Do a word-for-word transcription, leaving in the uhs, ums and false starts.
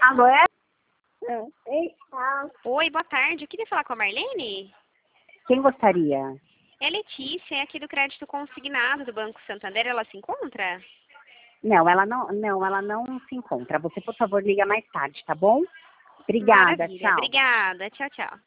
Alô, é? Oi, boa tarde. Eu queria falar com a Marlene. Quem gostaria? É a Letícia, é aqui do Crédito Consignado do Banco Santander. Ela se encontra? Não, ela não, não, ela não se encontra. Você, por favor, liga mais tarde, tá bom? Obrigada, Maravilha. tchau. Obrigada. Tchau, tchau.